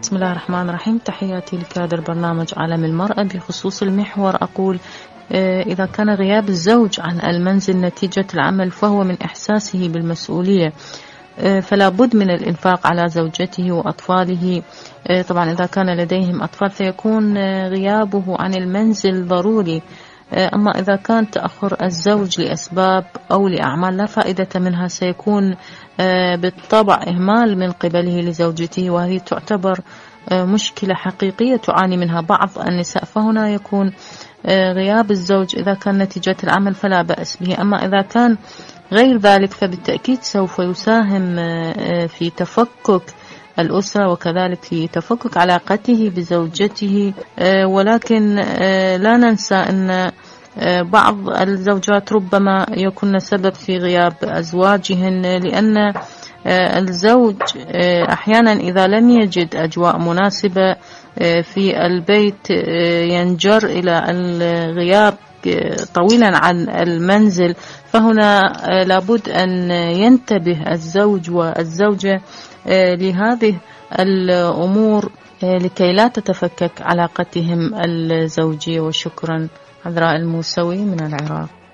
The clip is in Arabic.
بسم الله الرحمن الرحيم. تحياتي لك هذا البرنامج عالم المرأة. بخصوص المحور أقول إذا كان غياب الزوج عن المنزل نتيجة العمل فهو من إحساسه بالمسؤولية، فلا بد من الإنفاق على زوجته وأطفاله. طبعا إذا كان لديهم أطفال فيكون غيابه عن المنزل ضروري. أما إذا كان تأخر الزوج لأسباب أو لأعمال لا فائدة منها سيكون بالطبع إهمال من قبله لزوجته، وهذه تعتبر مشكلة حقيقية تعاني منها بعض النساء. فهنا يكون غياب الزوج إذا كان نتيجة العمل فلا بأس به، أما إذا كان غير ذلك فبالتأكيد سوف يساهم في تفكك الأسرة وكذلك في تفكك علاقته بزوجته. ولكن لا ننسى أن بعض الزوجات ربما يكون سبب في غياب أزواجهن، لأن الزوج أحيانا إذا لم يجد أجواء مناسبة في البيت ينجر إلى الغياب طويلا عن المنزل. فهنا لابد أن ينتبه الزوج والزوجة لهذه الأمور لكي لا تتفكك علاقتهم الزوجية. وشكرا. عذراء الموسوي من العراق.